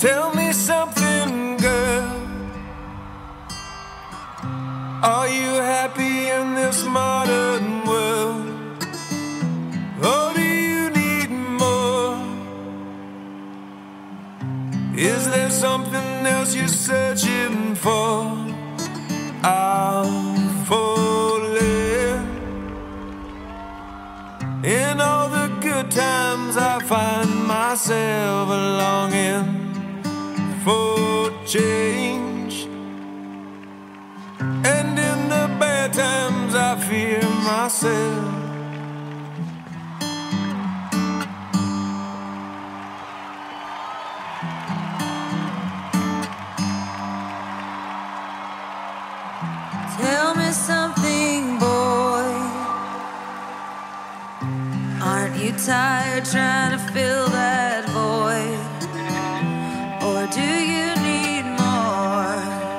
Tell me something, girl. Are you happy in this modern world? Or do you need more? Is there something else you're searching for? I'm falling. In all the good times I find myself longing for change, and in the bad times I fear myself. Tell me something, boy. Aren't you tired trying to fill that void? Or do you need more?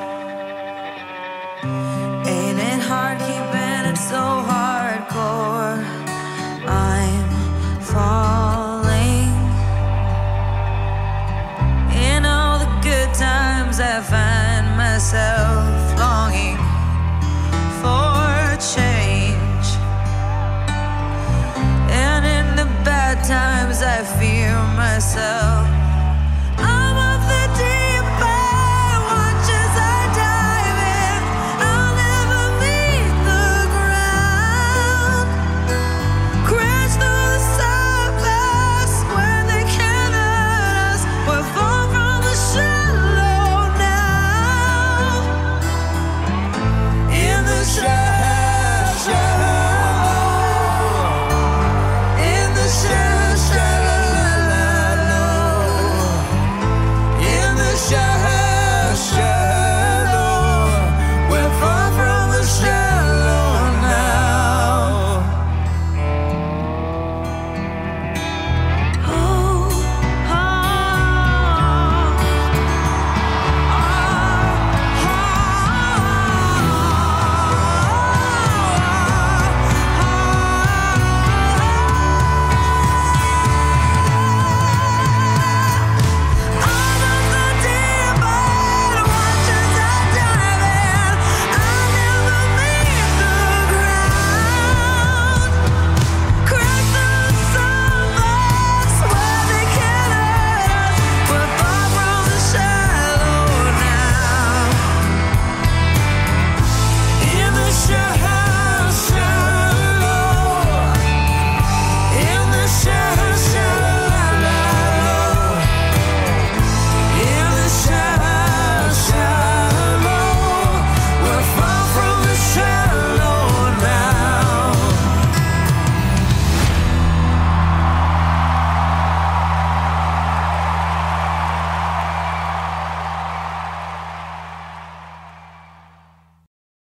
Ain't it hard keeping it so hardcore? I'm falling. In all the good times I find myself longing for change, and in the bad times I fear myself.